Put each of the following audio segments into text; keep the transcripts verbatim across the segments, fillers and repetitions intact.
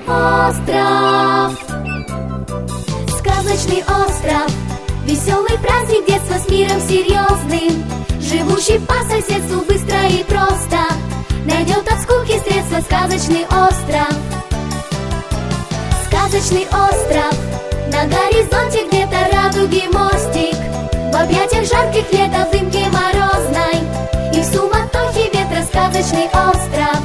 остров. Сказочный остров, веселый праздник детства с миром серьезным, живущий по соседству быстро и просто найдет от скуки средства. Сказочный остров. Сказочный остров, на горизонте где-то радуги мостик, в объятиях жарких лета, в дымке морозной и в суматохе ветра. Сказочный остров.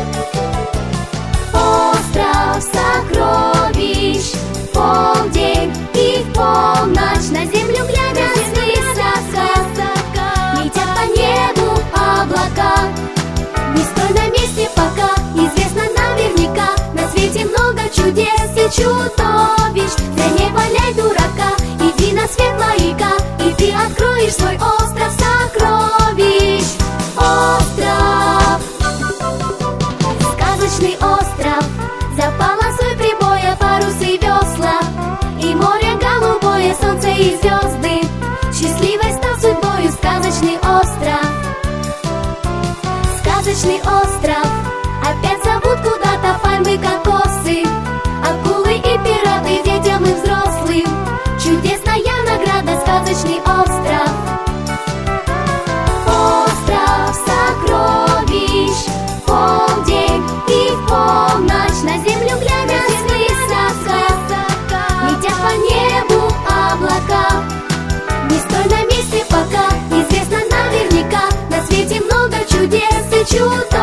Остров сокровищ, в полдень и в полночь на землю глядя свысока, летят по небу облака. Не стой на месте пока, известно наверняка, на свете много чудес и чудовищ. Зря не валяй дурака, иди на свет маяка, и ты откроешь свой остров сокровищ. Остров. Сказочный остров, за полосой прибоя парусы и весла, и море голубое, солнце и звезды, счастливой стал судьбою сказочный остров. Сказочный остров, опять зовут куда-то пальмы, кокосы, акулы и пираты детям и взрослым. Чудесная награда, сказочный остров. Остров сокровищ, в полдень и в полночь на землю глядя свысока, летят по небу облака. Не стой на месте пока, известно наверняка, на свете много чудес и чудес.